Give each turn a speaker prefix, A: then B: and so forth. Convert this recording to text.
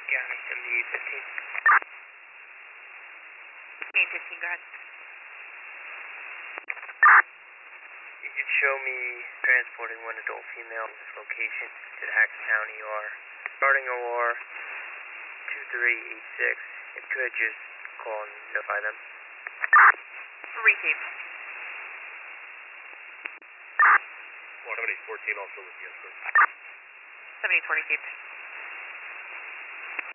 A: County, 7815.
B: 815, go ahead.
A: You could show me transporting one adult female in this location to the Hackett County OR. Starting OR 2386. If you could just call and notify them.
B: Received.
C: 7814 also with the escort.
B: 78 received.